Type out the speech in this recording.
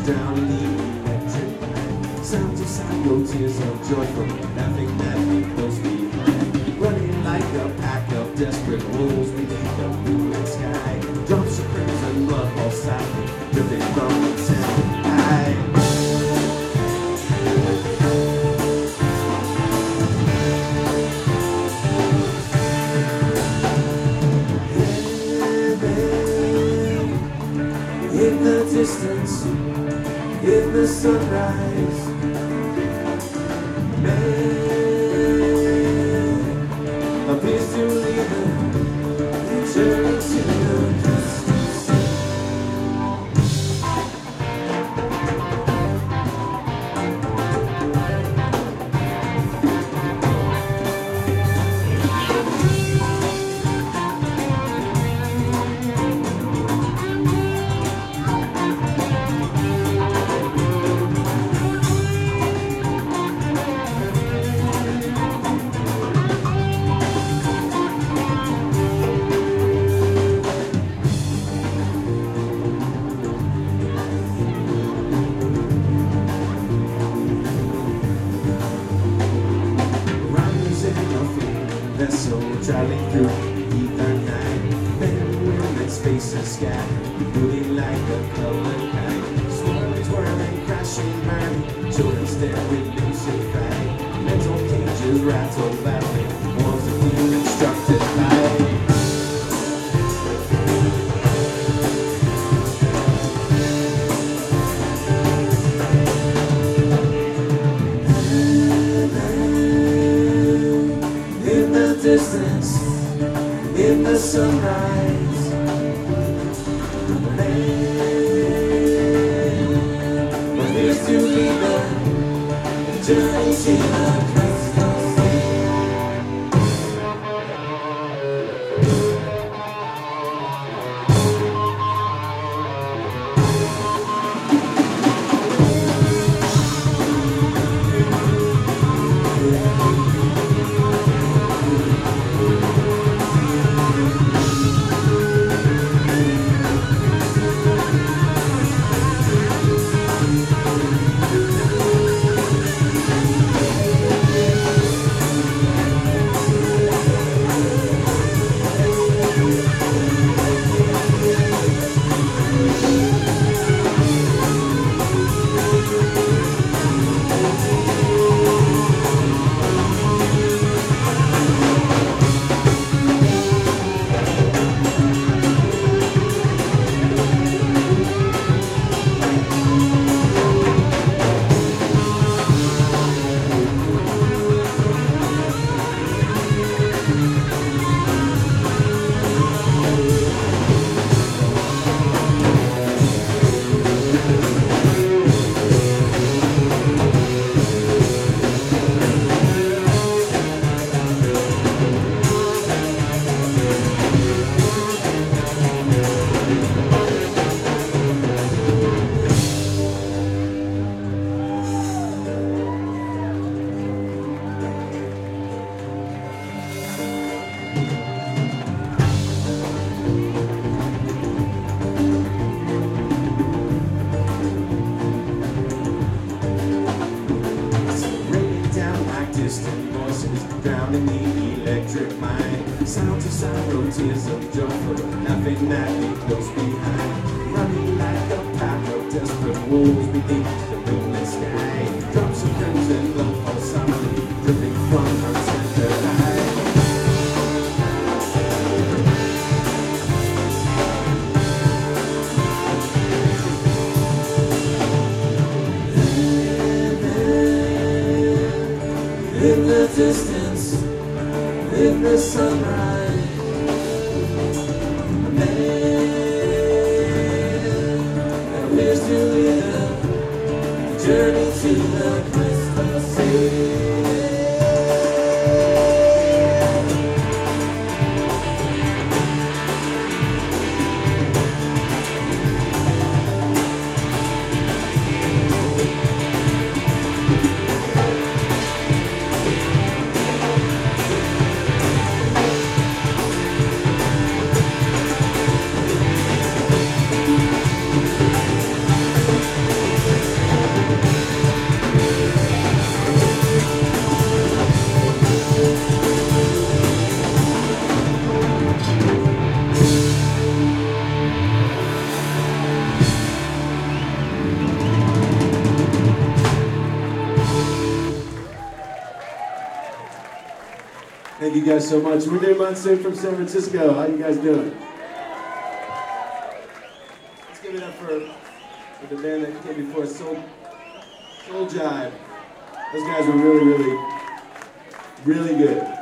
drowning the electric light. Sounds of sorrow, tears of joy from nothing that we close behind. Running like a pack of desperate wolves beneath the moonlit sky. Drops of crimson blood all silent, dripping from the temple high. In the distance, in the sunrise, man appears to lead the journey to the distance. Vessel traveling through ether night. Men and women's faces scattered, moving like a colored kite. Swirling, twirling, crashing, burning. Children stare with lucid fright. Mental cages rattle, battling. Walls of new constructed light. Distance, in the sunrise, man appears to lead the journey to the crystal sea. Distant voices drowned in the electric mind. Sounds of sorrow, tears of joy for nothing that we close behind. Running like a pack of desperate wolves beneath the moonlit sky. Drops of crimson blood all silently dripping from her tender eye. In the distance, in the sunrise, a man appears to lead the journey to the crystal sea. Thank you guys so much. We're New Monsoon from San Francisco. How you guys doing? Let's give it up for the band that came before us, Soul Jive. Those guys were really, really, really good.